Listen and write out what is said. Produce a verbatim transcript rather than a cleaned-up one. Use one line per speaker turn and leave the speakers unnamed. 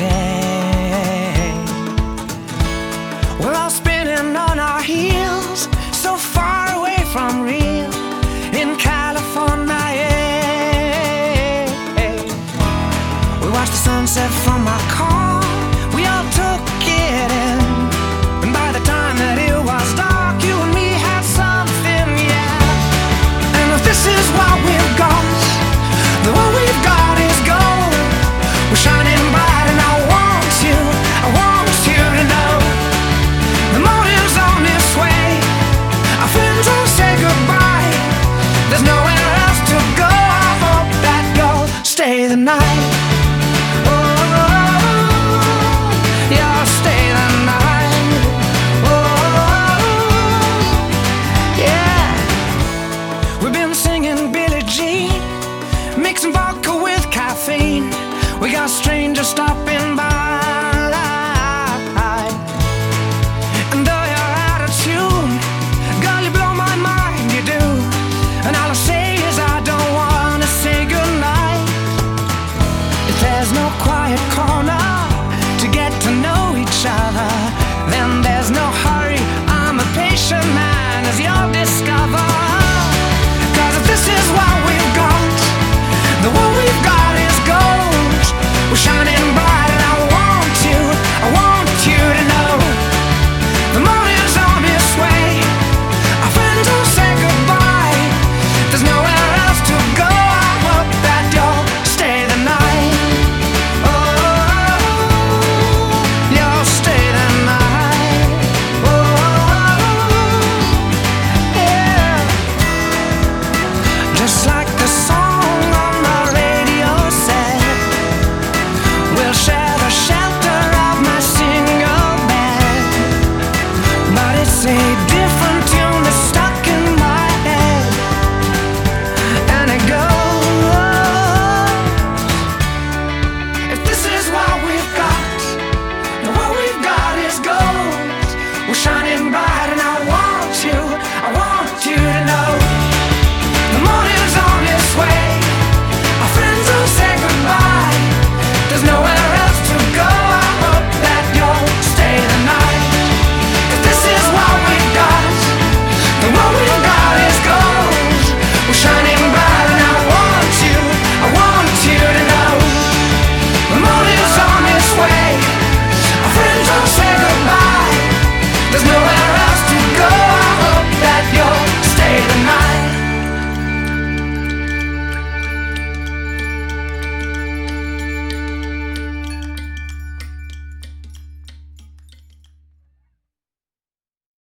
stay. We're all spinning on our heels, so far away from real, in California. Yeah. We watched the sunset from our car, we all took it in, and by the time that it was dark, you and me had something, yeah. And if this is what we've got, then what we've got is gold. We're shining bright and I want you, I want you to know the morning's on its way, our friends will say goodbye, there's nowhere else to go. I hope that you'll stay the night. Mixing vodka with caffeine, we got strangers stopping by, and though you're out of tune, girl, you blow my mind, you do. And all I say is I don't wanna say goodnight. If there's no quiet corner